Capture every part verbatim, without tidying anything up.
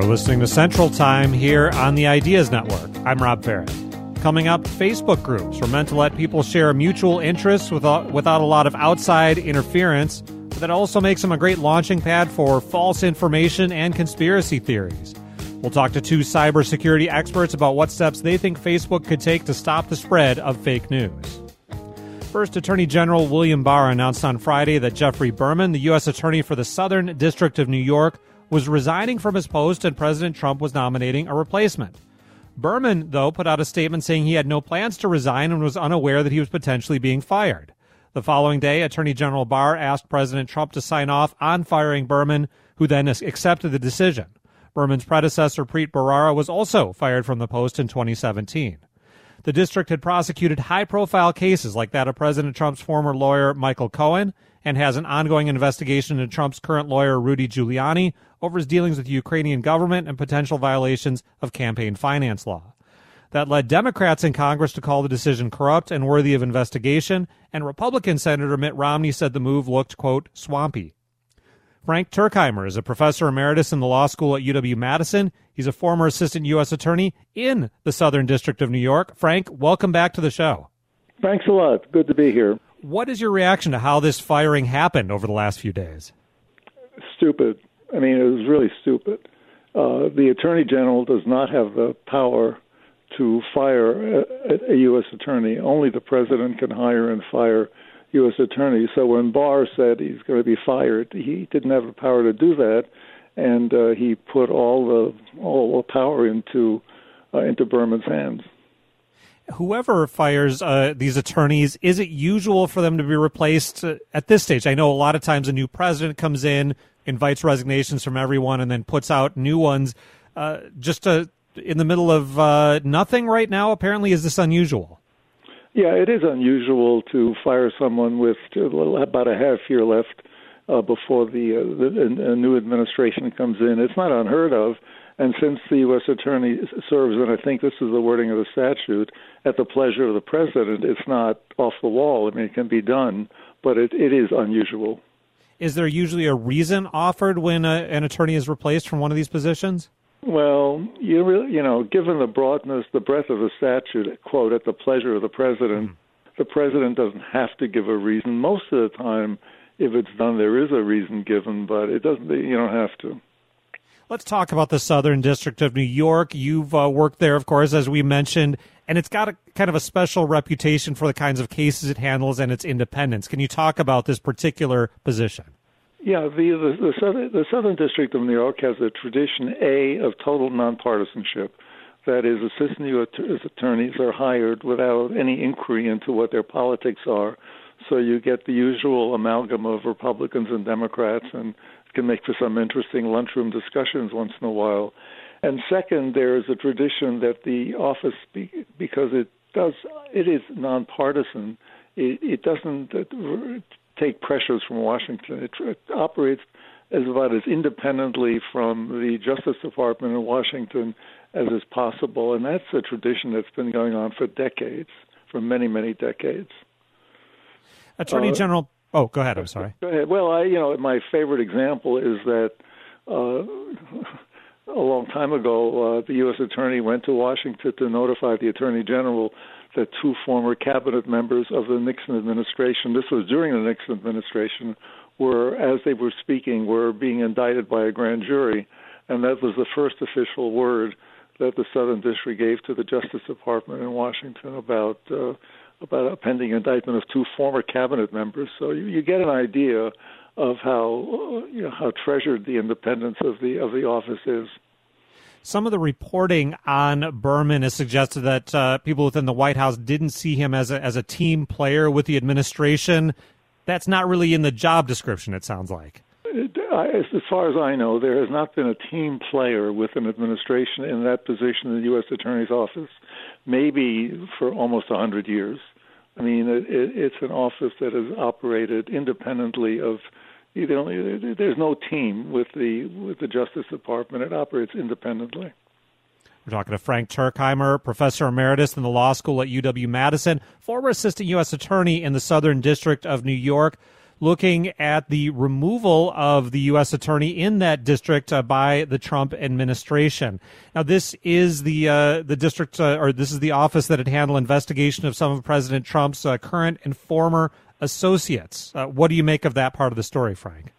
You're listening to Central Time here on the Ideas Network. I'm Rob Ferret. Coming up, Facebook groups were meant to let people share mutual interests without, without a lot of outside interference, but that also makes them a great launching pad for false information and conspiracy theories. We'll talk to two cybersecurity experts about what steps they think Facebook could take to stop the spread of fake news. First, Attorney General William Barr announced on Friday that Geoffrey Berman, the U S Attorney for the Southern District of New York, was resigning from his post and President Trump was nominating a replacement. Berman, though, put out a statement saying he had no plans to resign and was unaware that he was potentially being fired. The following day, Attorney General Barr asked President Trump to sign off on firing Berman, who then accepted the decision. Berman's predecessor, Preet Bharara, was also fired from the post in twenty seventeen. The district had prosecuted high-profile cases like that of President Trump's former lawyer, Michael Cohen, and has an ongoing investigation into Trump's current lawyer, Rudy Giuliani, over his dealings with the Ukrainian government and potential violations of campaign finance law. That led Democrats in Congress to call the decision corrupt and worthy of investigation, and Republican Senator Mitt Romney said the move looked, quote, swampy. Frank Turkheimer is a professor emeritus in the law school at U W-Madison. He's a former assistant U S attorney in the Southern District of New York. Frank, welcome back to the show. Thanks a lot. Good to be here. What is your reaction to how this firing happened over the last few days? Stupid. I mean, it was really stupid. Uh, the Attorney General does not have the power to fire a, a U S attorney. Only the president can hire and fire U S attorneys. So when Barr said he's going to be fired, he didn't have the power to do that, and uh, he put all the all the power into uh, into Berman's hands. Whoever fires uh, these attorneys, is it usual for them to be replaced uh, at this stage? I know a lot of times a new president comes in, invites resignations from everyone, and then puts out new ones. Uh, just uh, in the middle of uh, nothing right now, apparently, is this unusual? Yeah, it is unusual to fire someone with about a half year left uh, before the, uh, the a new administration comes in. It's not unheard of. And since the U S attorney serves, and I think this is the wording of the statute, at the pleasure of the president, it's not off the wall. I mean, it can be done, but it, it is unusual. Is there usually a reason offered when a, an attorney is replaced from one of these positions? Well, you really, you know, given the broadness, the breadth of the statute, quote, at the pleasure of the president, mm. the president doesn't have to give a reason. Most of the time, if it's done, there is a reason given, but it doesn't. You don't have to. Let's talk about the Southern District of New York. You've uh, worked there, of course, as we mentioned, and it's got a kind of a special reputation for the kinds of cases it handles and its independence. Can you talk about this particular position? Yeah, the, the, the, Southern, the Southern District of New York has a tradition, A, of total nonpartisanship. That is, assistant U S attorneys are hired without any inquiry into what their politics are. So you get the usual amalgam of Republicans and Democrats, and it can make for some interesting lunchroom discussions once in a while. And second, there is a tradition that the office, because it does, it is nonpartisan, it, it doesn't take pressures from Washington. It, it operates as about as independently from the Justice Department in Washington as is possible, and that's a tradition that's been going on for decades, for many, many decades. Attorney uh, General, oh, go ahead. I'm sorry. Go ahead. Well, I, you know, my favorite example is that uh, a long time ago, uh, the U S attorney went to Washington to notify the Attorney General that two former cabinet members of the Nixon administration, this was during the Nixon administration, were, as they were speaking, were being indicted by a grand jury. And that was the first official word that the Southern District gave to the Justice Department in Washington about uh, about a pending indictment of two former cabinet members. So you, you get an idea of how uh, you know how treasured the independence of the of the office is. Some of the reporting on Berman has suggested that uh, people within the White House didn't see him as a, as a team player with the administration. That's not really in the job description, it sounds like. As far as I know, there has not been a team player with an administration in that position in the U S Attorney's Office, maybe for almost one hundred years. I mean, it, it's an office that has operated independently of You know, there's no team with the with the Justice Department. It operates independently. We're talking to Frank Turkheimer, professor emeritus in the law school at U W-Madison, former assistant U S attorney in the Southern District of New York. looking at the removal of the U S attorney in that district uh, by the Trump administration. Now, this is the uh, the district, uh, or this is the office that had handled investigation of some of President Trump's uh, current and former associates. Uh, what do you make of that part of the story, Frank?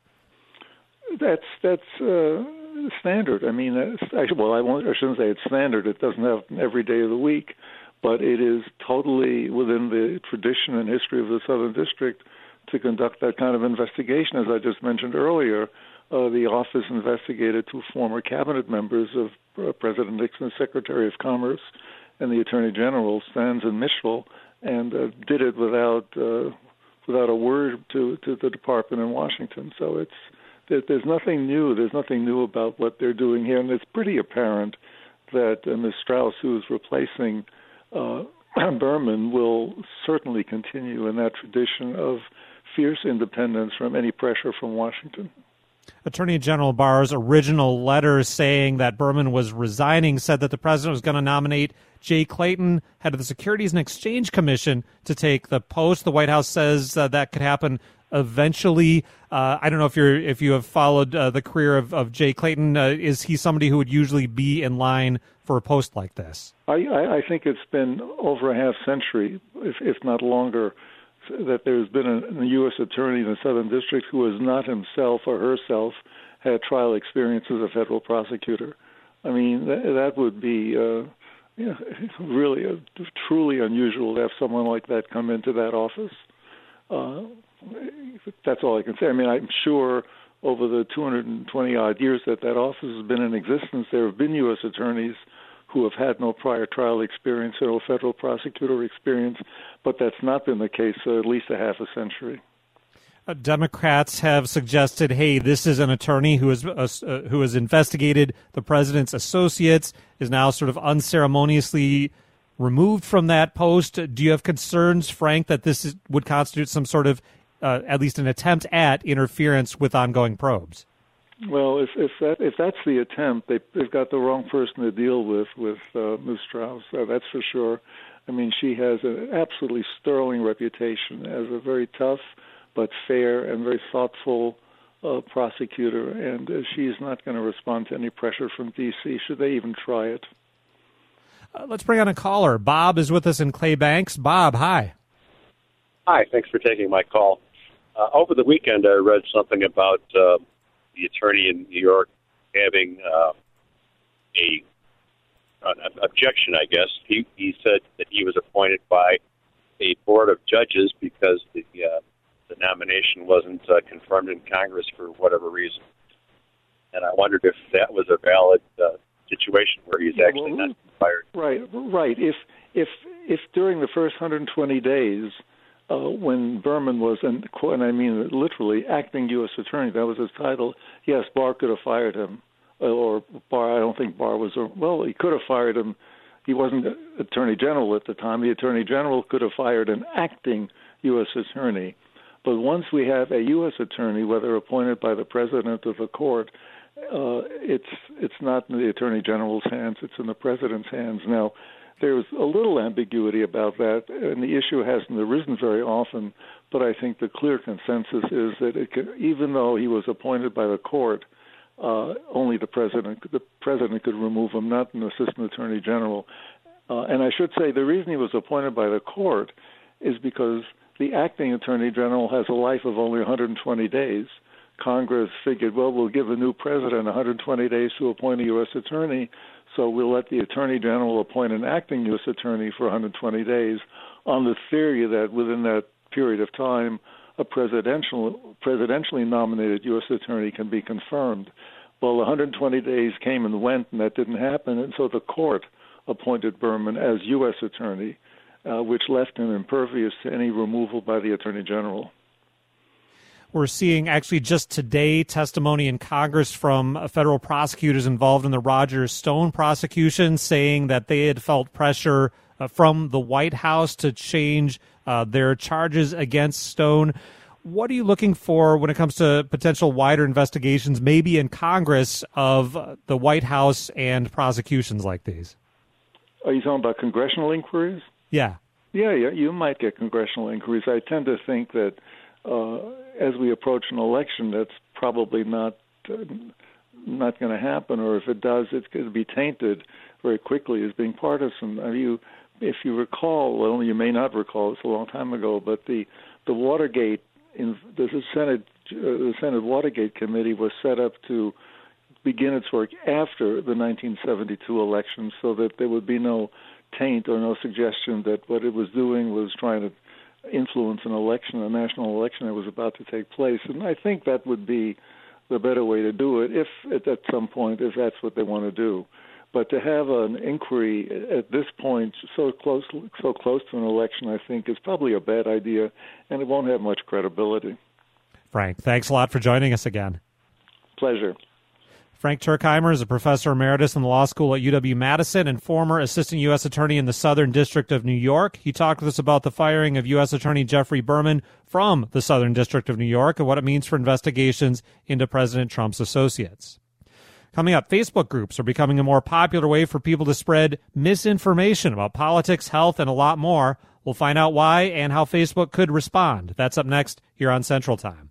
That's that's uh, standard. I mean, that's, I, well, I, won't, I shouldn't say it's standard. It doesn't happen every day of the week, but it is totally within the tradition and history of the Southern District to conduct that kind of investigation. As I just mentioned earlier, uh, the office investigated two former cabinet members of uh, President Nixon's Secretary of Commerce and the Attorney General, Stans and Mitchell, and uh, did it without uh, without a word to, to the department in Washington. So it's there's nothing new. There's nothing new about what they're doing here, and it's pretty apparent that uh, Miz Strauss, who's replacing uh, Berman, will certainly continue in that tradition of fierce independence from any pressure from Washington. Attorney General Barr's original letter saying that Berman was resigning said that the president was going to nominate Jay Clayton, head of the Securities and Exchange Commission, to take the post. The White House says uh, that could happen eventually. Uh, I don't know if you're if you have followed uh, the career of, of Jay Clayton. Uh, is he somebody who would usually be in line for a post like this? I, I, I think it's been over a half century, if, if not longer, that there's been a, a U S attorney in the Southern District who has not himself or herself had trial experience as a federal prosecutor. I mean, that, that would be uh, you know, really a, truly unusual to have someone like that come into that office. Uh, that's all I can say. I mean, I'm sure over the two hundred twenty odd years that that office has been in existence, there have been U S attorneys who have had no prior trial experience or no federal prosecutor experience, but that's not been the case for at least a half a century. Uh, Democrats have suggested, hey, this is an attorney who has uh, who has investigated the president's associates, is now sort of unceremoniously removed from that post. Do you have concerns, Frank, that this is, would constitute some sort of, uh, at least an attempt at interference with ongoing probes? Well, if if that if that's the attempt, they, they've got the wrong person to deal with with uh, Miz Strauss. Uh, that's for sure. I mean, she has an absolutely sterling reputation as a very tough but fair and very thoughtful uh, prosecutor, and uh, she's not going to respond to any pressure from D C, should they even try it. Uh, let's bring on a caller. Bob is with us in Clay Banks. Bob, hi. Hi, thanks for taking my call. Uh, over the weekend, I read something about uh, the attorney in New York having uh, a an objection, I guess. He, he said that he was appointed by a board of judges because the uh, the nomination wasn't uh, confirmed in Congress for whatever reason. And I wondered if that was a valid uh, situation where he's actually well, not fired. Right, right. If if if during the first one hundred twenty days, uh, when Berman was, and, and I mean literally, acting U S attorney, that was his title, yes, Barr could have fired him. Or Barr, I don't think Barr was, well, he could have fired him. He wasn't Attorney General at the time. The Attorney General could have fired an acting U S attorney. But once we have a U S attorney, whether appointed by the president of the court, uh, it's it's not in the Attorney General's hands, it's in the president's hands. Now, there's a little ambiguity about that, and the issue hasn't arisen very often, but I think the clear consensus is that it could, even though he was appointed by the court, uh, only the president the president could remove him, not an assistant attorney general. Uh, and I should say the reason he was appointed by the court is because the acting attorney general has a life of only one hundred twenty days. Congress figured, well, we'll give a new president one hundred twenty days to appoint a U S attorney, so we'll let the attorney general appoint an acting U S attorney for one hundred twenty days on the theory that within that period of time, a presidential, presidentially nominated U S attorney can be confirmed. Well, one hundred twenty days came and went, and that didn't happen, and so the court appointed Berman as U S attorney, uh, which left him impervious to any removal by the attorney general. We're seeing actually just today testimony in Congress from federal prosecutors involved in the Roger Stone prosecution saying that they had felt pressure uh, from the White House to change uh, their charges against Stone. What are you looking for when it comes to potential wider investigations, maybe in Congress, of uh, the White House and prosecutions like these? Are you talking about congressional inquiries? Yeah. Yeah, yeah, you might get congressional inquiries. I tend to think that uh, as we approach an election, that's probably not uh, not going to happen, or if it does, it's going to be tainted very quickly as being partisan. Uh, you, if you recall, well, you may not recall, it's a long time ago, but the the Watergate, in, the Senate uh, the Senate Watergate Committee was set up to begin its work after the nineteen seventy-two election, so that there would be no taint or no suggestion that what it was doing was trying to influence an election, a national election that was about to take place. And I think that would be the better way to do it, if at some point, if that's what they want to do. But to have an inquiry at this point so close, so close to an election, I think is probably a bad idea, and it won't have much credibility. Frank, thanks a lot for joining us again. Pleasure. Frank Turkheimer is a professor emeritus in the law school at U W-Madison and former assistant U S attorney in the Southern District of New York. He talked with us about the firing of U S Attorney Jeffrey Berman from the Southern District of New York and what it means for investigations into President Trump's associates. Coming up, Facebook groups are becoming a more popular way for people to spread misinformation about politics, health, and a lot more. We'll find out why and how Facebook could respond. That's up next here on Central Time.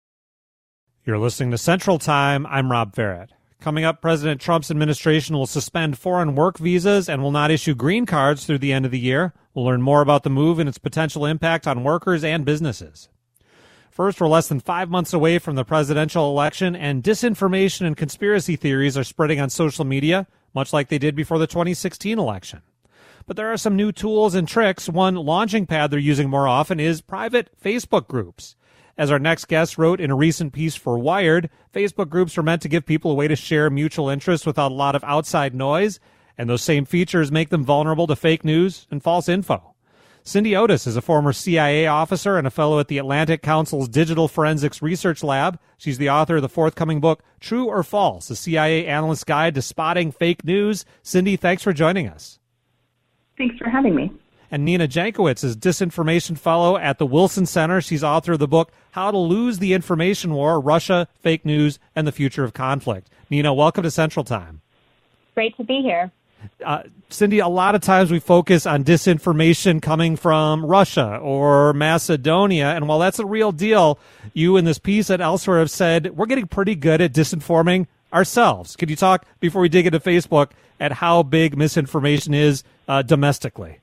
You're listening to Central Time. I'm Rob Barrett. Coming up, President Trump's administration will suspend foreign work visas and will not issue green cards through the end of the year. We'll learn more about the move and its potential impact on workers and businesses. First, we're less than five months away from the presidential election, and disinformation and conspiracy theories are spreading on social media, much like they did before the twenty sixteen election. But there are some new tools and tricks. One launching pad they're using more often is private Facebook groups. As our next guest wrote in a recent piece for Wired, Facebook groups are meant to give people a way to share mutual interests without a lot of outside noise, and those same features make them vulnerable to fake news and false info. Cindy Otis is a former C I A officer and a fellow at the Atlantic Council's Digital Forensics Research Lab. She's the author of the forthcoming book, True or False, a C I A analyst's guide to spotting fake news. Cindy, thanks for joining us. Thanks for having me. And Nina Jankowicz is disinformation fellow at the Wilson Center. She's author of the book, How to Lose the Information War, Russia, Fake News, and the Future of Conflict. Nina, welcome to Central Time. Great to be here. Uh, Cindy, a lot of times we focus on disinformation coming from Russia or Macedonia, and while that's a real deal, you in this piece and elsewhere have said we're getting pretty good at disinforming ourselves. Could you talk, before we dig into Facebook, at how big misinformation is uh, domestically?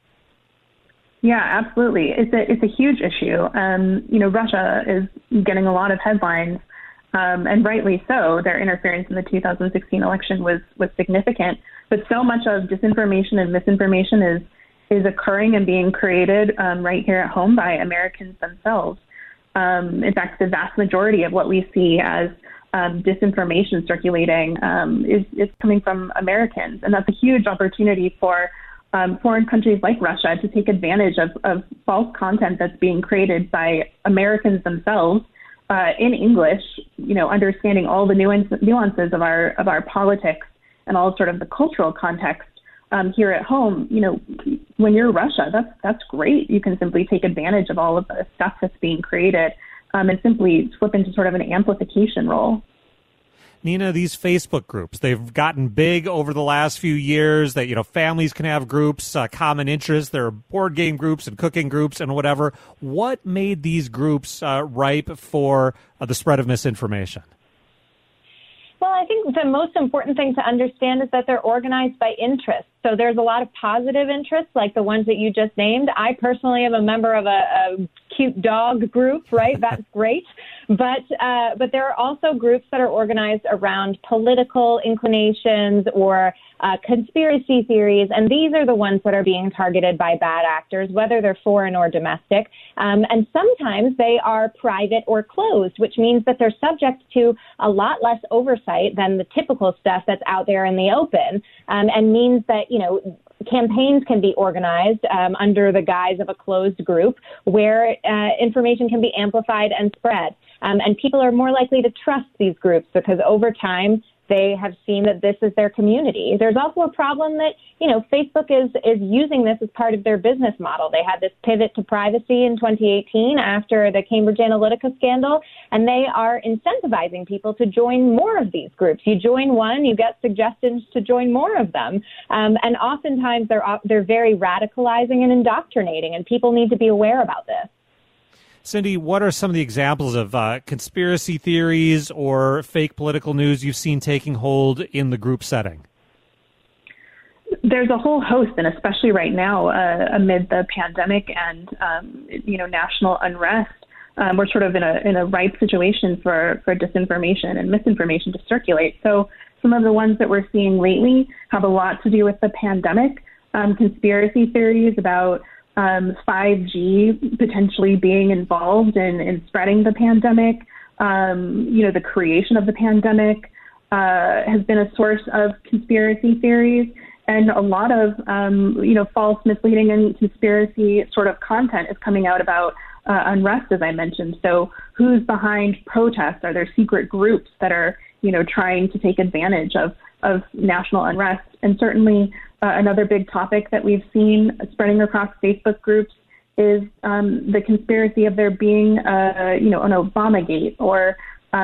Yeah, absolutely. It's a it's a huge issue. Um, you know, Russia is getting a lot of headlines, um, and rightly so. Their interference in the two thousand sixteen election was was significant. But so much of disinformation and misinformation is is occurring and being created um, right here at home by Americans themselves. Um, in fact, the vast majority of what we see as um, disinformation circulating um, is is coming from Americans, and that's a huge opportunity for Um, foreign countries like Russia to take advantage of, of false content that's being created by Americans themselves uh, in English, you know, understanding all the nuance, nuances of our of our politics and all sort of the cultural context um, here at home. You know, when you're Russia, that's that's great. You can simply take advantage of all of the stuff that's being created um, and simply slip into sort of an amplification role. Nina, these Facebook groups, they've gotten big over the last few years that, you know, families can have groups, uh, common interests. There are board game groups and cooking groups and whatever. What made these groups uh, ripe for uh, the spread of misinformation? Well, I think the most important thing to understand is that they're organized by interest. So there's a lot of positive interests, like the ones that you just named. I personally am a member of a, a cute dog group, right? That's great. But uh, but there are also groups that are organized around political inclinations or uh, conspiracy theories, and these are the ones that are being targeted by bad actors, whether they're foreign or domestic. Um, and sometimes they are private or closed, which means that they're subject to a lot less oversight than the typical stuff that's out there in the open, um, and means that, you know, campaigns can be organized um, under the guise of a closed group where uh, information can be amplified and spread. Um, and people are more likely to trust these groups because over time they have seen that this is their community. There's also a problem that, you know, Facebook is is using this as part of their business model. They had this pivot to privacy in twenty eighteen after the Cambridge Analytica scandal, and they are incentivizing people to join more of these groups. You join one, you get suggestions to join more of them. Um, and oftentimes they're they're very radicalizing and indoctrinating, and people need to be aware about this. Cindy, what are some of the examples of uh, conspiracy theories or fake political news you've seen taking hold in the group setting? There's a whole host, and especially right now, uh, amid the pandemic and um, you know national unrest, um, we're sort of in a in a ripe situation for, for disinformation and misinformation to circulate. So some of the ones that we're seeing lately have a lot to do with the pandemic. Um, conspiracy theories about um, five G potentially being involved in, in spreading the pandemic. Um, you know, the creation of the pandemic uh, has been a source of conspiracy theories. And a lot of, um, you know, false, misleading, and conspiracy sort of content is coming out about uh, unrest, as I mentioned. So who's behind protests? Are there secret groups that are, you know, trying to take advantage of, of national unrest? And certainly uh, another big topic that we've seen spreading across Facebook groups is um, the conspiracy of there being, uh, you know, an Obamagate or,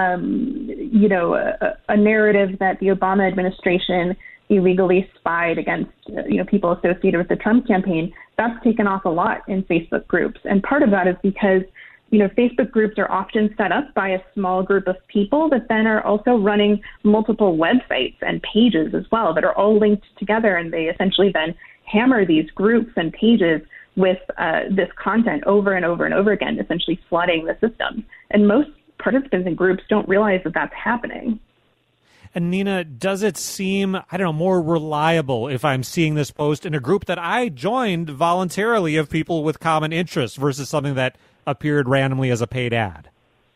um, you know, a, a narrative that the Obama administration illegally spied against, uh, you know, people associated with the Trump campaign. That's taken off a lot in Facebook groups. And part of that is because, you know, Facebook groups are often set up by a small group of people that then are also running multiple websites and pages as well that are all linked together. And they essentially then hammer these groups and pages with uh, this content over and over and over again, essentially flooding the system. And most participants in groups don't realize that that's happening. And Nina, does it seem, I don't know, more reliable if I'm seeing this post in a group that I joined voluntarily of people with common interests versus something that appeared randomly as a paid ad?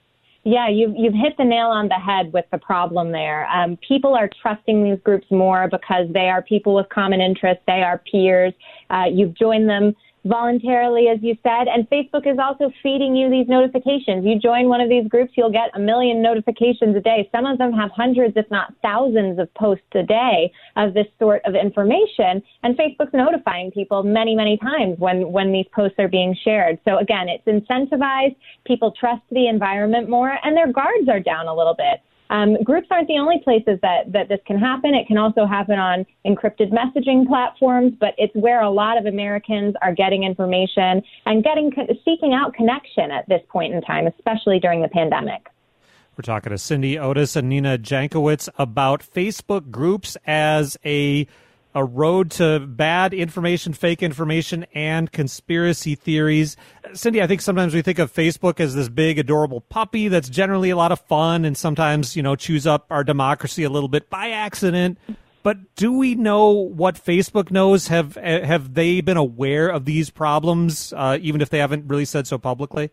Yeah, you've, you've hit the nail on the head with the problem there. Um, people are trusting these groups more because they are people with common interests. They are peers. Uh, you've joined them voluntarily, as you said, and Facebook is also feeding you these notifications. You join one of these groups, you'll get a million notifications a day. Some of them have hundreds, if not thousands, of posts a day of this sort of information, and Facebook's notifying people many, many times when, when these posts are being shared. So again, it's incentivized, people trust the environment more, and their guards are down a little bit. Um, groups aren't the only places that, that this can happen. It can also happen on encrypted messaging platforms, but it's where a lot of Americans are getting information and getting seeking out connection at this point in time, especially during the pandemic. We're talking to Cindy Otis and Nina Jankowicz about Facebook groups as a a road to bad information, fake information, and conspiracy theories. Cindy, I think sometimes we think of Facebook as this big, adorable puppy that's generally a lot of fun and sometimes, you know, chews up our democracy a little bit by accident. But do we know what Facebook knows? Have have they been aware of these problems, uh, even if they haven't really said so publicly?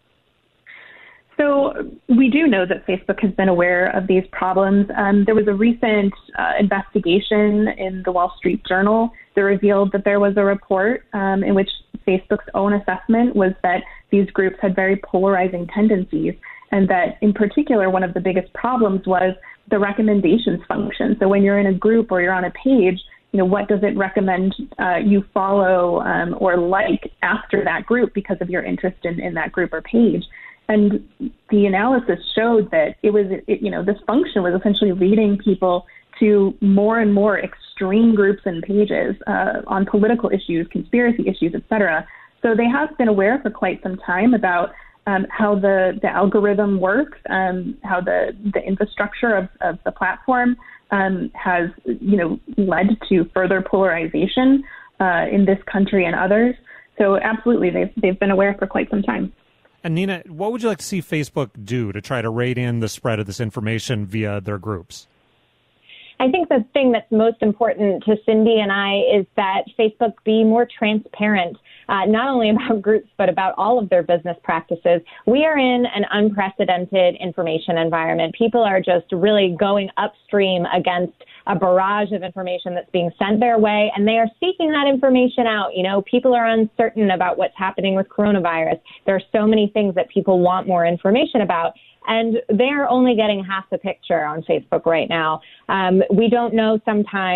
So we do know that Facebook has been aware of these problems. Um, there was a recent uh, investigation in the Wall Street Journal that revealed that there was a report um, in which Facebook's own assessment was that these groups had very polarizing tendencies, and that in particular, one of the biggest problems was the recommendations function. So when you're in a group or you're on a page, you know, what does it recommend uh, you follow um, or like after that group because of your interest in, in that group or page? And the analysis showed that it was, it, you know, this function was essentially leading people to more and more extreme groups and pages uh, on political issues, conspiracy issues, et cetera. So they have been aware for quite some time about um, how the, the algorithm works, um, how the, the infrastructure of, of the platform um, has, you know, led to further polarization uh, in this country and others. So absolutely, they've, they've been aware for quite some time. And Nina, what would you like to see Facebook do to try to rein in the spread of this information via their groups? I think the thing that's most important to Cindy and I is that Facebook be more transparent, uh, not only about groups, but about all of their business practices. We are in an unprecedented information environment. People are just really going upstream against a barrage of information that's being sent their way, and they are seeking that information out. You know, people are uncertain about what's happening with coronavirus. There are so many things that people want more information about, and they're only getting half the picture on Facebook right now. Um, we don't know sometimes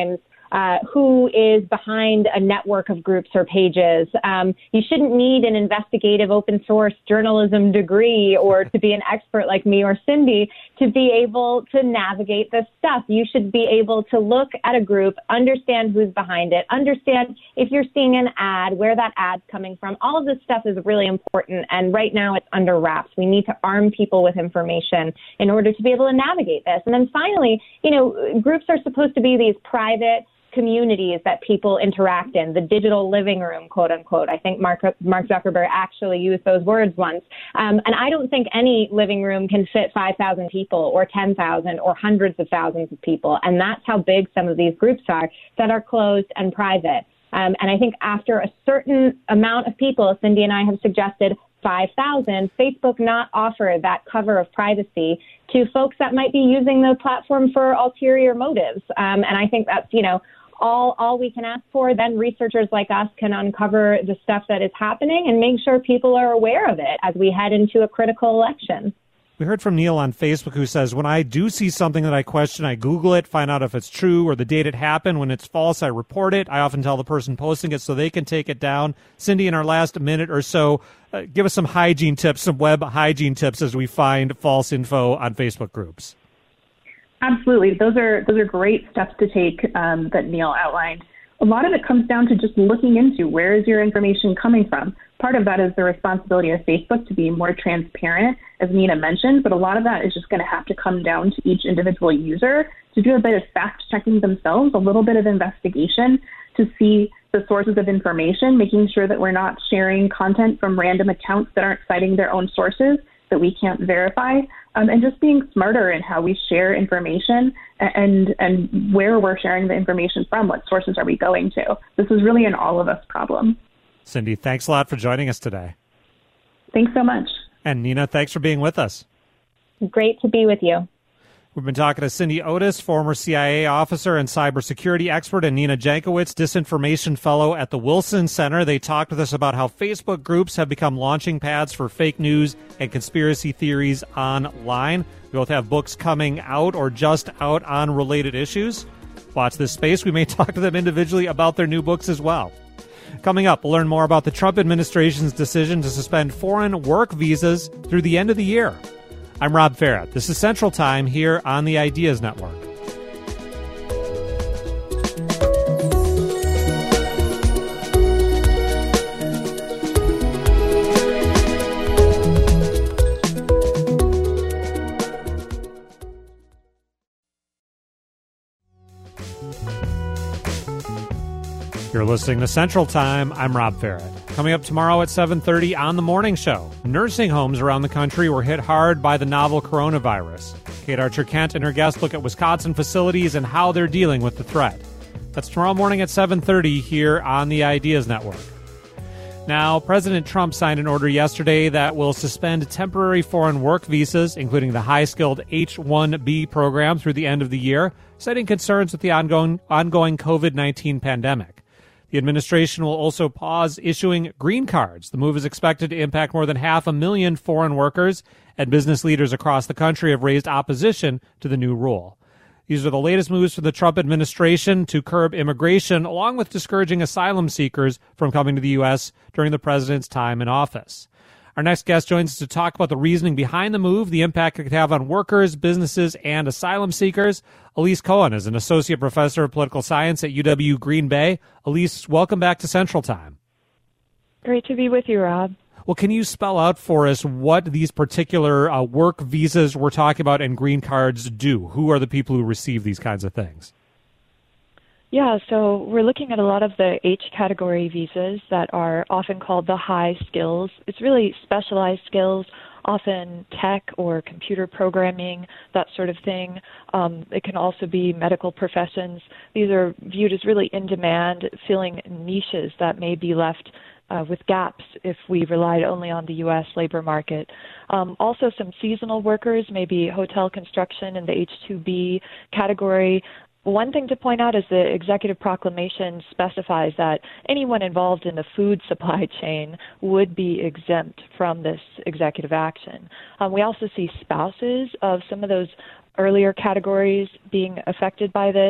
uh, who is behind a network of groups or pages. Um, you shouldn't need an investigative open source journalism degree or to be an expert like me or Cindy to be able to navigate this stuff. You should be able to look at a group, understand who's behind it, understand if you're seeing an ad, where that ad's coming from. All of this stuff is really important, and right now it's under wraps. We need to arm people with information in order to be able to navigate this. And then finally, you know, groups are supposed to be these private communities that people interact in, the digital living room, quote unquote. I think Mark, Mark Zuckerberg actually used those words once. Um, and I don't think any living room can fit five thousand people or ten thousand or hundreds of thousands of people. And that's how big some of these groups are that are closed and private. Um, and I think after a certain amount of people, Cindy and I have suggested five thousand, Facebook not offer that cover of privacy to folks that might be using the platform for ulterior motives. Um, and I think that's, you know, all all we can ask for. Then researchers like us can uncover the stuff that is happening and make sure people are aware of it as we head into a critical election. We heard from Neil on Facebook who says, when I do see something that I question, I Google it, find out if it's true or the date it happened. When it's false, I report it. I often tell the person posting it so they can take it down. Cindy, in our last minute or so, uh, give us some hygiene tips, some web hygiene tips as we find false info on Facebook groups. Absolutely. Those are those are great steps to take um, that Neil outlined. A lot of it comes down to just looking into where is your information coming from. Part of that is the responsibility of Facebook to be more transparent, as Nina mentioned, but a lot of that is just going to have to come down to each individual user to do a bit of fact-checking themselves, a little bit of investigation to see the sources of information, making sure that we're not sharing content from random accounts that aren't citing their own sources that we can't verify, um, and just being smarter in how we share information and and where we're sharing the information from, what sources are we going to. This is really an all of us problem. Cindy, thanks a lot for joining us today. Thanks so much. And Nina, thanks for being with us. Great to be with you. We've been talking to Cindy Otis, former C I A officer and cybersecurity expert, and Nina Jankowicz, disinformation fellow at the Wilson Center. They talked with us about how Facebook groups have become launching pads for fake news and conspiracy theories online. We both have books coming out or just out on related issues. Watch this space. We may talk to them individually about their new books as well. Coming up, we'll learn more about the Trump administration's decision to suspend foreign work visas through the end of the year. I'm Rob Farrett. This is Central Time here on the Ideas Network. You're listening to Central Time. I'm Rob Farrett. Coming up tomorrow at seven thirty on The Morning Show, nursing homes around the country were hit hard by the novel coronavirus. Kate Archer-Kent and her guest look at Wisconsin facilities and how they're dealing with the threat. That's tomorrow morning at seven thirty here on the Ideas Network. Now, President Trump signed an order yesterday that will suspend temporary foreign work visas, including the high-skilled H one B program, through the end of the year, citing concerns with the ongoing, ongoing covid nineteen pandemic. The administration will also pause issuing green cards. The move is expected to impact more than half a million foreign workers, and business leaders across the country have raised opposition to the new rule. These are the latest moves for the Trump administration to curb immigration, along with discouraging asylum seekers from coming to the U S during the president's time in office. Our next guest joins us to talk about the reasoning behind the move, the impact it could have on workers, businesses, and asylum seekers. Elise Cohen is an associate professor of political science at U W Green Bay. Elise, welcome back to Central Time. Great to be with you, Rob. Well, can you spell out for us what these particular uh, work visas we're talking about and green cards do? Who are the people who receive these kinds of things? Yeah, so we're looking at a lot of the H category visas that are often called the high skills. It's really specialized skills, often tech or computer programming, that sort of thing. Um, it can also be medical professions. These are viewed as really in demand, filling niches that may be left uh, with gaps if we relied only on the U S labor market. Um, also some seasonal workers, maybe hotel construction in the H two B category. One thing to point out is the executive proclamation specifies that anyone involved in the food supply chain would be exempt from this executive action. Um, we also see spouses of some of those earlier categories being affected by this.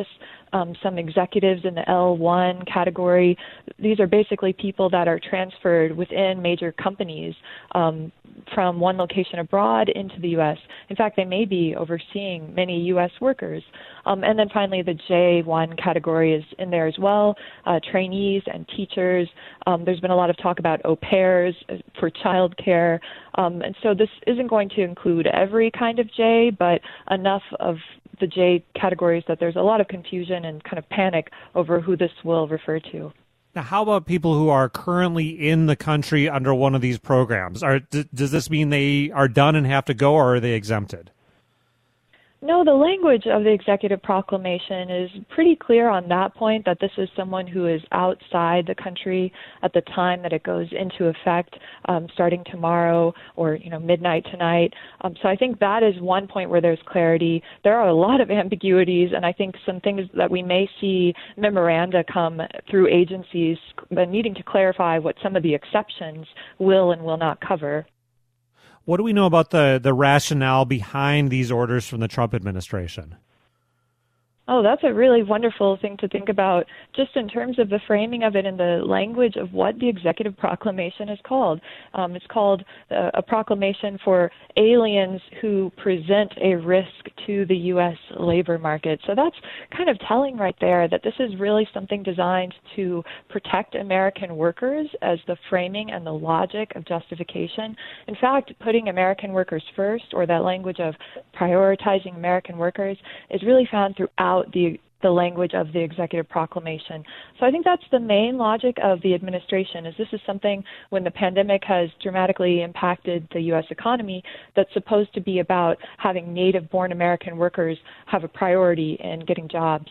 um, some executives in the L one category. These are basically people that are transferred within major companies um, from one location abroad into the U S. In fact, they may be overseeing many U S workers. Um, and then finally, the J one category is in there as well, uh, trainees and teachers. Um, there's been a lot of talk about au pairs for childcare. Um, and so this isn't going to include every kind of J, but enough of the J categories that there's a lot of confusion and kind of panic over who this will refer to. Now, how about people who are currently in the country under one of these programs? Are, d- does this mean they are done and have to go, or are they exempted? No, the language of the executive proclamation is pretty clear on that point, that this is someone who is outside the country at the time that it goes into effect, um, starting tomorrow or, you know, midnight tonight. Um, so I think that is one point where there's clarity. There are a lot of ambiguities, and I think some things that we may see memoranda come through agencies needing to clarify what some of the exceptions will and will not cover. What do we know about the, the rationale behind these orders from the Trump administration? Oh, that's a really wonderful thing to think about, just in terms of the framing of it in the language of what the executive proclamation is called. Um, it's called uh, a proclamation for aliens who present a risk to the U S labor market. So that's kind of telling right there that this is really something designed to protect American workers as the framing and the logic of justification. In fact, putting American workers first, or that language of prioritizing American workers, is really found throughout the the language of the executive proclamation. So I think that's the main logic of the administration, is this is something, when the pandemic has dramatically impacted the U S economy, that's supposed to be about having native-born American workers have a priority in getting jobs.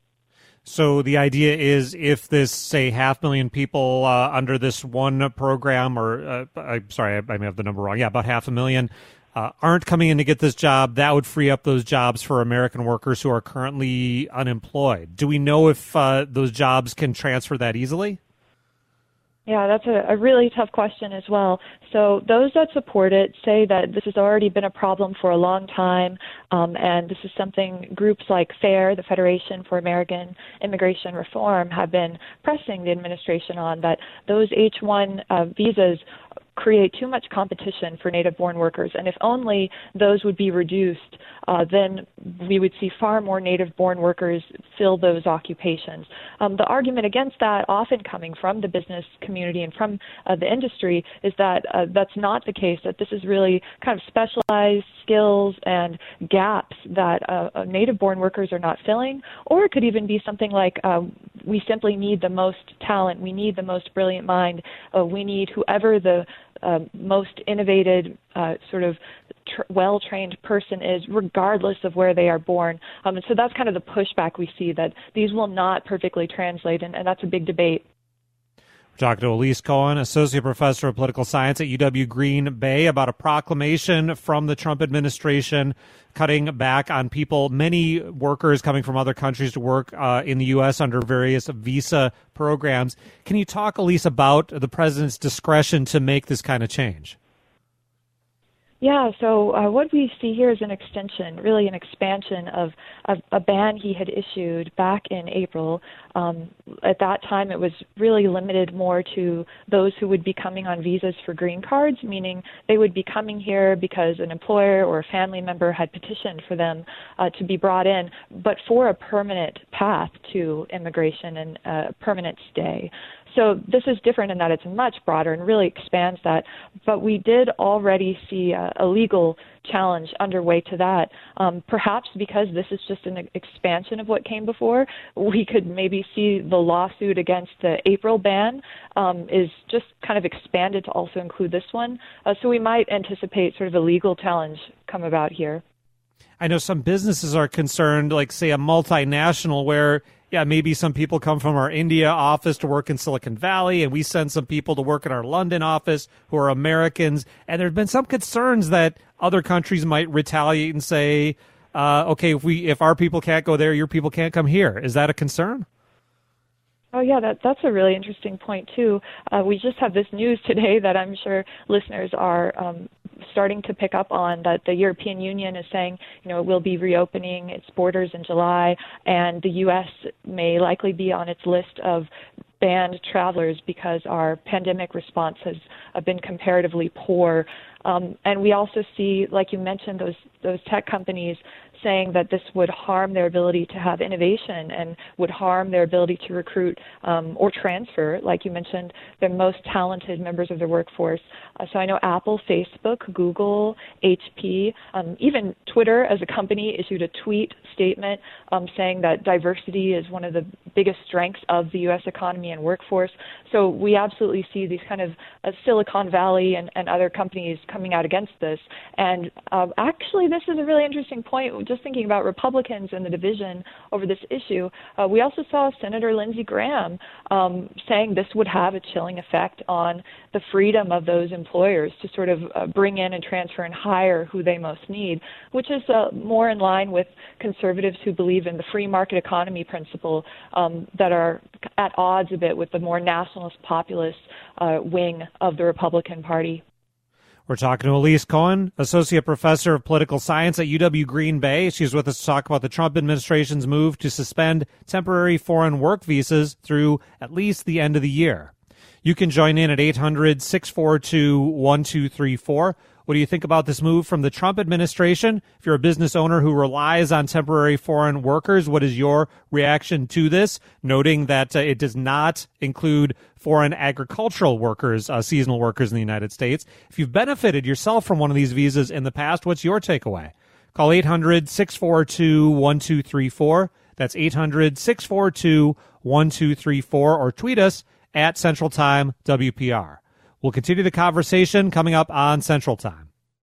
So the idea is, if this, say, half million people uh, under this one program, or uh, I'm sorry, I, I may have the number wrong, yeah, about half a million, Uh, aren't coming in to get this job, that would free up those jobs for American workers who are currently unemployed. Do we know if uh, those jobs can transfer that easily? Yeah, that's a, a really tough question as well. So those that support it say that this has already been a problem for a long time, um, and this is something groups like FAIR, the Federation for American Immigration Reform, have been pressing the administration on, that those H one uh, visas create too much competition for native-born workers. And if only those would be reduced, uh, then we would see far more native-born workers fill those occupations. Um, the argument against that, often coming from the business community and from uh, the industry, is that uh, that's not the case, that this is really kind of specialized skills and gaps that uh, uh, native-born workers are not filling. Or it could even be something like, uh, we simply need the most talent, we need the most brilliant mind, uh, we need whoever the Uh, most innovative, uh, sort of tr- well-trained person is, regardless of where they are born. Um, and so that's kind of the pushback we see, that these will not perfectly translate, and, and that's a big debate. We're talking to Elise Cohen, Associate Professor of Political Science at U W Green Bay, about a proclamation from the Trump administration cutting back on people, many workers coming from other countries to work uh, in the U S under various visa programs. Can you talk, Elise, about the president's discretion to make this kind of change? Yeah, so uh, what we see here is an extension, really an expansion of, of a ban he had issued back in April. Um, at that time, it was really limited more to those who would be coming on visas for green cards, meaning they would be coming here because an employer or a family member had petitioned for them uh, to be brought in, but for a permanent path to immigration and a permanent stay. So this is different in that it's much broader and really expands that. But we did already see a, a legal challenge underway to that. Um, perhaps because this is just an expansion of what came before, we could maybe see the lawsuit against the April ban um, is just kind of expanded to also include this one. Uh, so we might anticipate sort of a legal challenge come about here. I know some businesses are concerned, like, say, a multinational where, yeah, maybe some people come from our India office to work in Silicon Valley, and we send some people to work in our London office who are Americans. And there have been some concerns that other countries might retaliate and say, uh, okay, if we if our people can't go there, your people can't come here. Is that a concern? Oh, yeah, that, that's a really interesting point, too. Uh, we just have this news today that I'm sure listeners are um, starting to pick up on that the European Union is saying, you know, it will be reopening its borders in July, and the U S may likely be on its list of banned travelers because our pandemic response has uh, been comparatively poor. Um, and we also see, like you mentioned, those those tech companies saying that this would harm their ability to have innovation and would harm their ability to recruit um, or transfer, like you mentioned, their most talented members of their workforce. Uh, so I know Apple, Facebook, Google, H P, um, even Twitter as a company issued a tweet statement um, saying that diversity is one of the biggest strengths of the U S economy and workforce. So we absolutely see these kind of uh, Silicon Valley and, and other companies coming out against this. And uh, actually, this is a really interesting point. Just thinking about Republicans and the division over this issue, uh, we also saw Senator Lindsey Graham um, saying this would have a chilling effect on the freedom of those employers to sort of uh, bring in and transfer and hire who they most need, which is uh, more in line with conservatives who believe in the free market economy principle um, that are at odds a bit with the more nationalist populist uh, wing of the Republican Party. We're talking to Elise Cohen, Associate Professor of Political Science at U W Green Bay. She's with us to talk about the Trump administration's move to suspend temporary foreign work visas through at least the end of the year. You can join in at eight hundred, six four two, one two three four. What do you think about this move from the Trump administration? If you're a business owner who relies on temporary foreign workers, what is your reaction to this? Noting that uh, it does not include foreign agricultural workers, uh, seasonal workers in the United States. If you've benefited yourself from one of these visas in the past, what's your takeaway? Call eight hundred, six four two, one two three four. That's eight hundred, six four two, one two three four, or tweet us at Central Time W P R. We'll continue the conversation coming up on Central Time.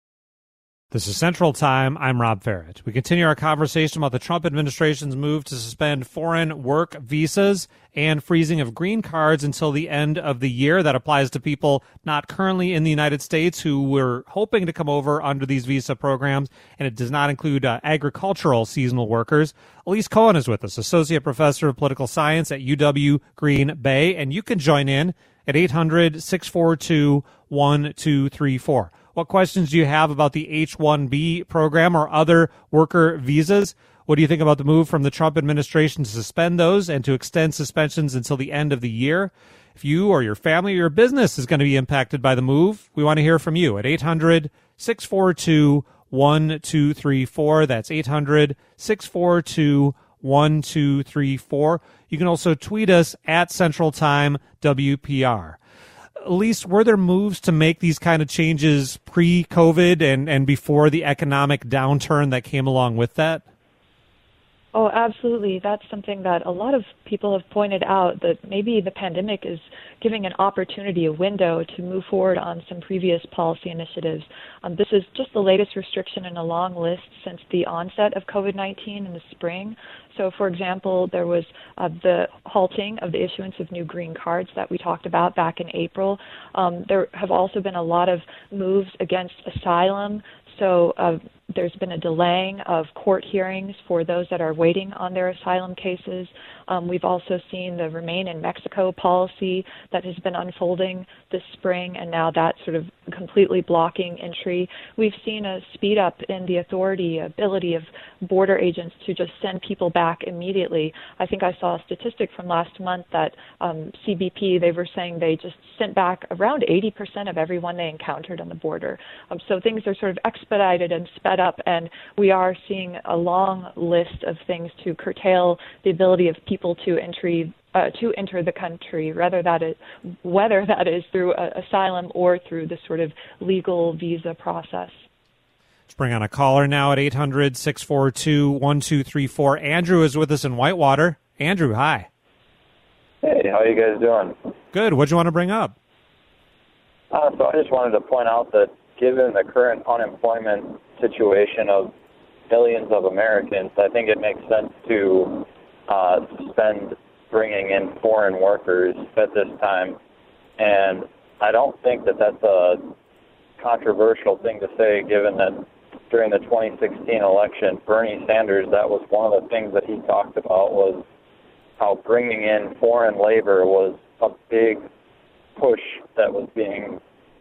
This is Central Time. I'm Rob Farrett. We continue our conversation about the Trump administration's move to suspend foreign work visas and freezing of green cards until the end of the year. That applies to people not currently in the United States who were hoping to come over under these visa programs, and it does not include uh, agricultural seasonal workers. Elise Cohen is with us, Associate Professor of Political Science at U W Green Bay, and you can join in at eight hundred, six four two, one two three four. What questions do you have about the H one B program or other worker visas? What do you think about the move from the Trump administration to suspend those and to extend suspensions until the end of the year? If you or your family or your business is going to be impacted by the move, we want to hear from you at eight hundred, six four two, one two three four. That's eight hundred, six four two, one two three four. You can also tweet us at Central Time W P R. Elise, were there moves to make these kind of changes pre-COVID and, and before the economic downturn that came along with that? Oh, absolutely. That's something that a lot of people have pointed out, that maybe the pandemic is giving an opportunity, a window to move forward on some previous policy initiatives. Um, this is just the latest restriction in a long list since the onset of COVID nineteen in the spring. So, for example, there was uh, the halting of the issuance of new green cards that we talked about back in April. Um, there have also been a lot of moves against asylum. So uh, there's been a delaying of court hearings for those that are waiting on their asylum cases. Um, we've also seen the Remain in Mexico policy that has been unfolding this spring, and now that's sort of completely blocking entry. We've seen a speed up in the authority, ability of border agents to just send people back immediately. I think I saw a statistic from last month that um, C B P, they were saying they just sent back around eighty percent of everyone they encountered on the border. Um, so things are sort of expedited and sped up, and we are seeing a long list of things to curtail the ability of people to entry uh, to enter the country, whether that is whether that is through uh, asylum or through the sort of legal visa process. Let's bring on a caller now at eight hundred, six four two, one two three four. Andrew is with us in Whitewater. Andrew, hi. Hey, how are you guys doing? Good. What do you want to bring up? Uh, so I just wanted to point out that given the current unemployment situation of millions of Americans, I think it makes sense to uh, suspend bringing in foreign workers at this time. And I don't think that that's a controversial thing to say, given that during the twenty sixteen election, Bernie Sanders, that was one of the things that he talked about, was how bringing in foreign labor was a big push that was being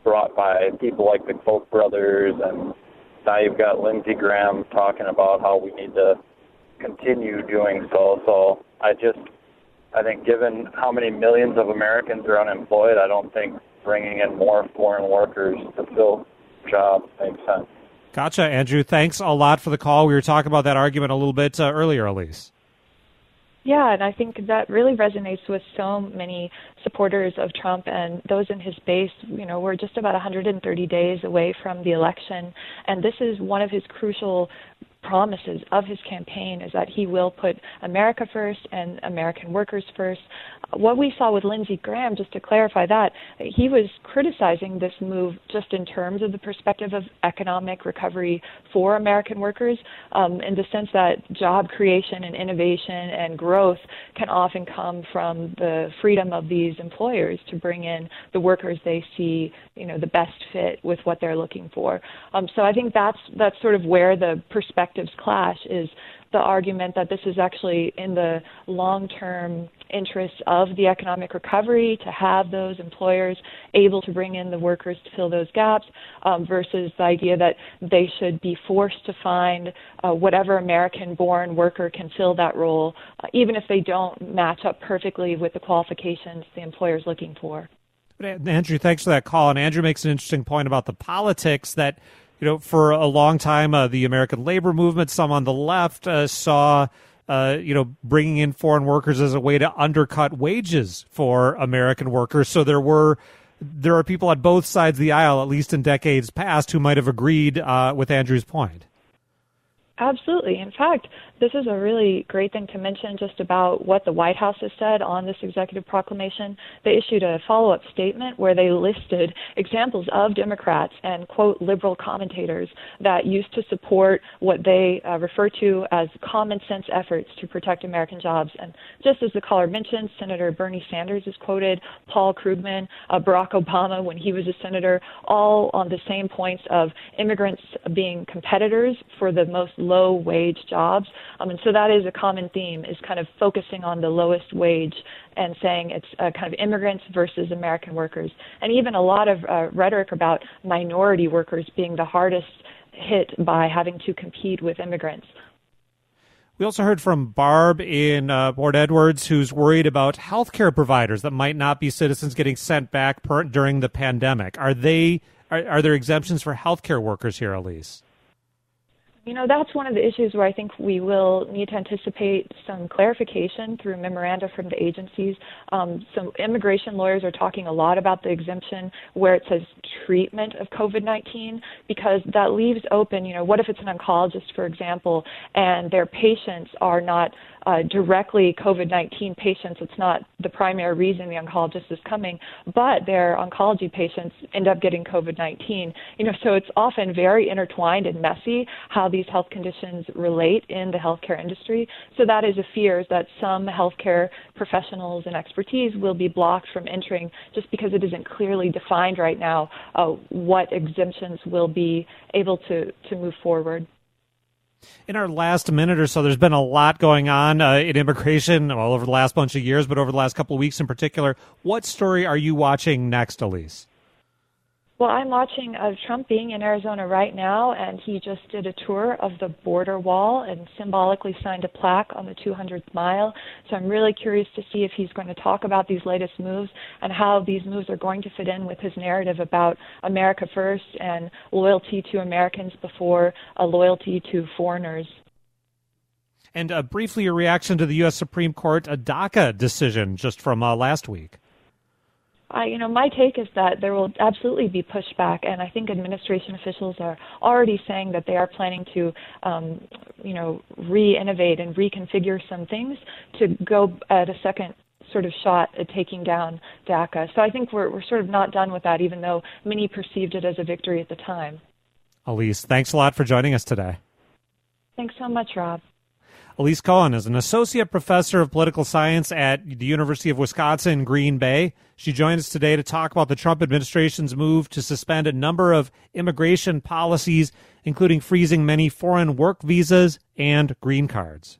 brought by people like the Koch brothers, and now you've got Lindsey Graham talking about how we need to continue doing so. So I just, I think given how many millions of Americans are unemployed, I don't think bringing in more foreign workers to fill jobs makes sense. Gotcha, Andrew. Thanks a lot for the call. We were talking about that argument a little bit uh, earlier, Elise. Yeah, and I think that really resonates with so many supporters of Trump and those in his base. You know, we're just about one hundred thirty days away from the election, and this is one of his crucial promises of his campaign, is that he will put America first and American workers first. What we saw with Lindsey Graham, just to clarify that, he was criticizing this move just in terms of the perspective of economic recovery for American workers, um, in the sense that job creation and innovation and growth can often come from the freedom of these employers to bring in the workers they see, you know, the best fit with what they're looking for. Um, so I think that's that's sort of where the perspectives clash, is the argument that this is actually in the long-term interests of the economic recovery to have those employers able to bring in the workers to fill those gaps, um, versus the idea that they should be forced to find uh, whatever American-born worker can fill that role, uh, even if they don't match up perfectly with the qualifications the employer is looking for. Andrew, thanks for that call. And Andrew makes an interesting point about the politics that, you know, for a long time, uh, the American labor movement, some on the left, uh, saw, uh, you know, bringing in foreign workers as a way to undercut wages for American workers. So there were, there are people at both sides of the aisle, at least in decades past, who might have agreed uh, with Andrew's point. Absolutely. In fact, this is a really great thing to mention just about what the White House has said on this executive proclamation. They issued a follow-up statement where they listed examples of Democrats and, quote, liberal commentators that used to support what they uh, refer to as common sense efforts to protect American jobs. And just as the caller mentioned, Senator Bernie Sanders is quoted, Paul Krugman, uh, Barack Obama when he was a senator, all on the same points of immigrants being competitors for the most low-wage jobs. Um, and so that is a common theme, is kind of focusing on the lowest wage and saying it's uh, kind of immigrants versus American workers. And even a lot of uh, rhetoric about minority workers being the hardest hit by having to compete with immigrants. We also heard from Barb in uh, Port Edwards, who's worried about healthcare providers that might not be citizens getting sent back per- during the pandemic. Are they are, are there exemptions for healthcare workers here, Elise? You know, that's one of the issues where I think we will need to anticipate some clarification through memoranda from the agencies. Um, some immigration lawyers are talking a lot about the exemption where it says treatment of COVID nineteen, because that leaves open, you know, what if it's an oncologist, for example, and their patients are not uh, directly COVID nineteen patients. It's not the primary reason the oncologist is coming, but their oncology patients end up getting COVID nineteen. You know, so it's often very intertwined and messy how these health conditions relate in the healthcare industry. So that is a fear, is that some healthcare professionals and expertise will be blocked from entering just because it isn't clearly defined right now uh, what exemptions will be able to, to move forward. In our last minute or so, there's been a lot going on uh, in immigration well, over the last bunch of years, but over the last couple of weeks in particular. What story are you watching next, Elise? Well, I'm watching uh, Trump being in Arizona right now, and he just did a tour of the border wall and symbolically signed a plaque on the two hundredth mile. So I'm really curious to see if he's going to talk about these latest moves and how these moves are going to fit in with his narrative about America first and loyalty to Americans before a loyalty to foreigners. And uh, briefly, your reaction to the U S Supreme Court a DACA decision just from uh, last week. I, you know, my take is that there will absolutely be pushback, and I think administration officials are already saying that they are planning to, um, you know, re-innovate and reconfigure some things to go at a second sort of shot at taking down DACA. So I think we're we're sort of not done with that, even though many perceived it as a victory at the time. Elise, thanks a lot for joining us today. Thanks so much, Rob. Elise Cohen is an associate professor of political science at the University of Wisconsin in Green Bay. She joined us today to talk about the Trump administration's move to suspend a number of immigration policies, including freezing many foreign work visas and green cards.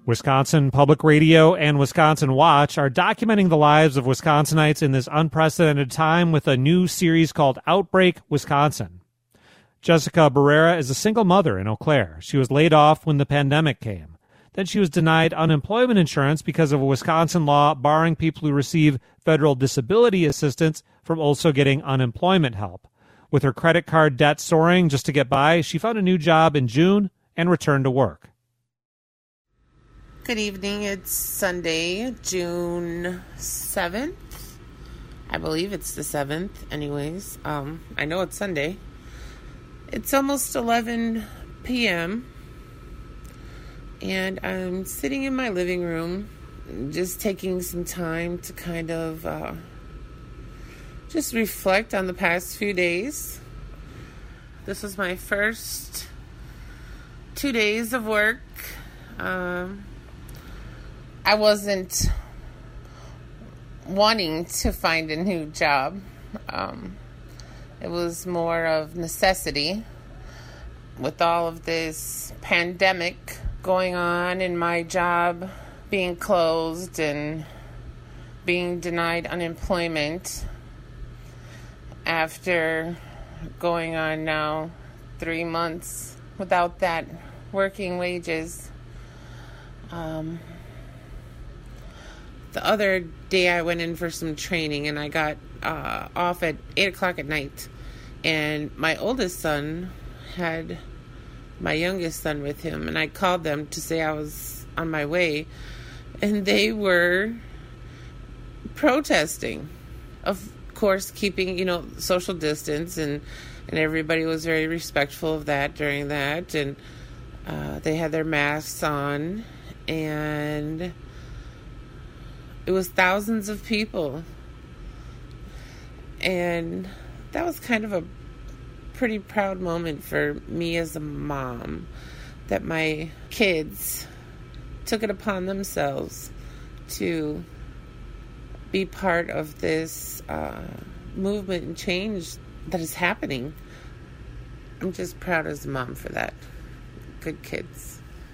Wisconsin Public Radio and Wisconsin Watch are documenting the lives of Wisconsinites in this unprecedented time with a new series called Outbreak Wisconsin. Jessica Barrera is a single mother in Eau Claire. She was laid off when the pandemic came. Then she was denied unemployment insurance because of a Wisconsin law barring people who receive federal disability assistance from also getting unemployment help. With her credit card debt soaring just to get by, she found a new job in June and returned to work. Good evening. It's Sunday, June seventh. I believe it's the seventh anyways. Um, I know it's Sunday. It's almost eleven p.m. and I'm sitting in my living room just taking some time to kind of uh, just reflect on the past few days. This was my first two days of work. Um... I wasn't wanting to find a new job. Um, it was more of necessity with all of this pandemic going on and my job being closed and being denied unemployment after going on now three months without that working wages. Um, The other day I went in for some training and I got uh, off at eight o'clock at night. And my oldest son had my youngest son with him. And I called them to say I was on my way. And they were protesting. Of course, keeping, you know, social distance. And, and everybody was very respectful of that during that. And uh, they had their masks on. And it was thousands of people. And that was kind of a pretty proud moment for me as a mom, that my kids took it upon themselves to be part of this uh, movement and change that is happening. I'm just proud as a mom for that. Good kids.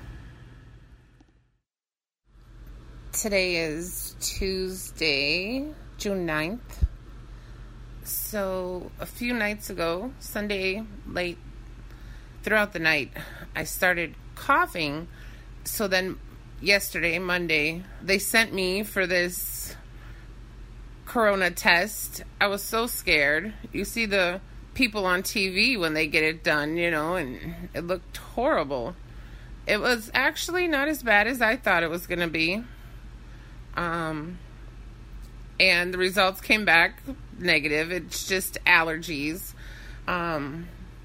Today is Tuesday, June ninth. So a few nights ago, Sunday late throughout the night, I started coughing. So then yesterday, Monday, they sent me for this corona test. I was so scared. You see the people on T V when they get it done, you know, and it looked horrible. It was actually not as bad as I thought it was going to be. Um, and the results came back negative. It's just allergies. Um,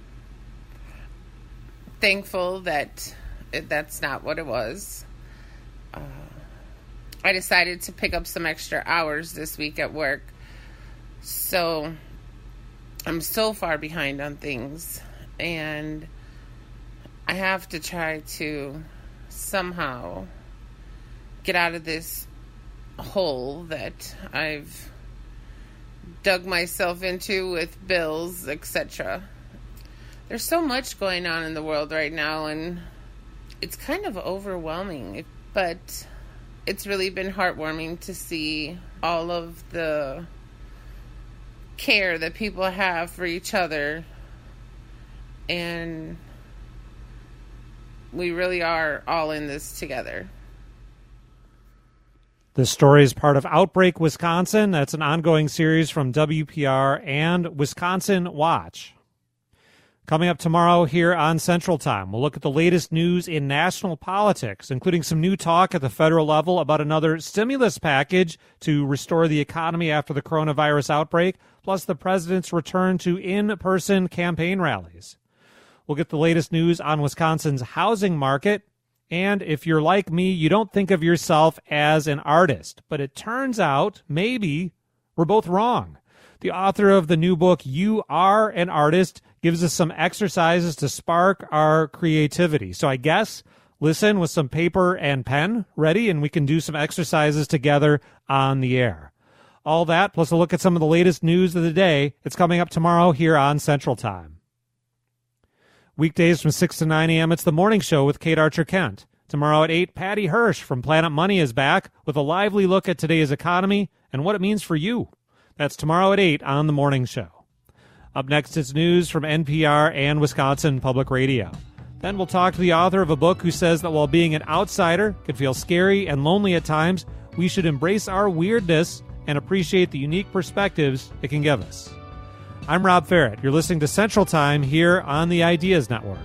thankful that it, that's not what it was. Uh, I decided to pick up some extra hours this week at work. So I'm so far behind on things. And I have to try to somehow get out of this hole that I've dug myself into with bills, et cetera. There's so much going on in the world right now, and it's kind of overwhelming, but it's really been heartwarming to see all of the care that people have for each other, and we really are all in this together. This story is part of Outbreak Wisconsin. That's an ongoing series from W P R and Wisconsin Watch. Coming up tomorrow here on Central Time, we'll look at the latest news in national politics, including some new talk at the federal level about another stimulus package to restore the economy after the coronavirus outbreak, plus the president's return to in-person campaign rallies. We'll get the latest news on Wisconsin's housing market. And if you're like me, you don't think of yourself as an artist. But it turns out maybe we're both wrong. The author of the new book, You Are an Artist, gives us some exercises to spark our creativity. So I guess listen with some paper and pen ready, and we can do some exercises together on the air. All that, plus a look at some of the latest news of the day. It's coming up tomorrow here on Central Time. Weekdays from six to nine a.m., it's The Morning Show with Kate Archer-Kent. Tomorrow at eight, Patty Hirsch from Planet Money is back with a lively look at today's economy and what it means for you. That's tomorrow at eight on The Morning Show. Up next is news from N P R and Wisconsin Public Radio. Then we'll talk to the author of a book who says that while being an outsider can feel scary and lonely at times, we should embrace our weirdness and appreciate the unique perspectives it can give us. I'm Rob Ferrett. You're listening to Central Time here on the Ideas Network.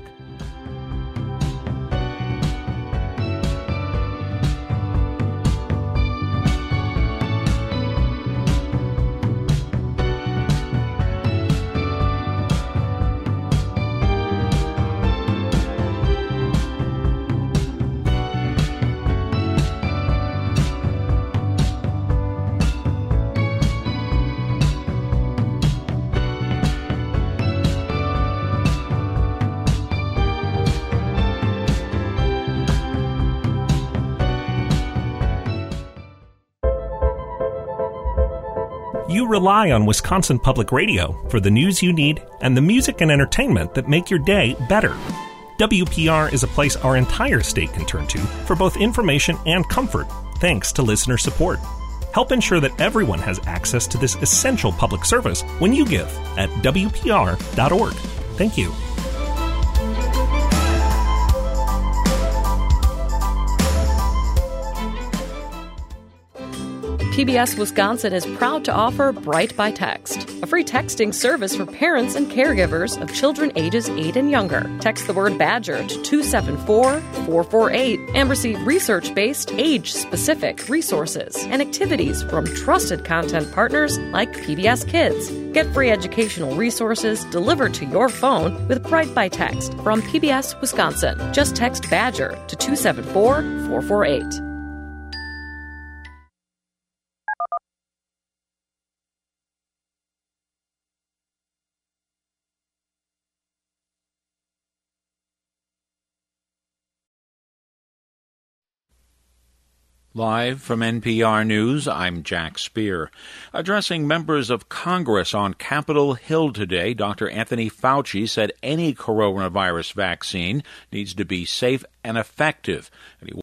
You rely on Wisconsin Public Radio for the news you need and the music and entertainment that make your day better. W P R is a place our entire state can turn to for both information and comfort, thanks to listener support. Help ensure that everyone has access to this essential public service when you give at W P R dot org. Thank you. P B S Wisconsin is proud to offer Bright by Text, a free texting service for parents and caregivers of children ages eight and younger. Text the word Badger to two seven four, four four eight and receive research-based, age-specific resources and activities from trusted content partners like P B S Kids. Get free educational resources delivered to your phone with Bright by Text from P B S Wisconsin. Just text Badger to two seven four, four four eight. Live from N P R News, I'm Jack Speer. Addressing members of Congress on Capitol Hill today, Doctor Anthony Fauci said any coronavirus vaccine needs to be safe and effective. And he